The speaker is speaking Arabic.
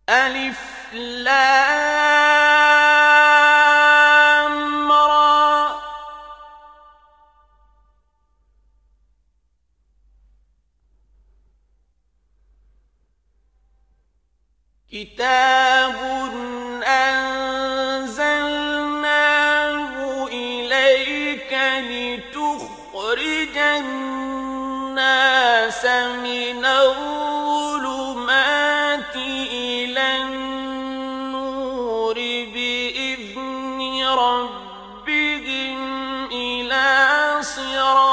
ألف لام را كتاب أنزلناه إليك لتخرج الناس من الظلمات إلى النور بإذن ربهم إلى صراط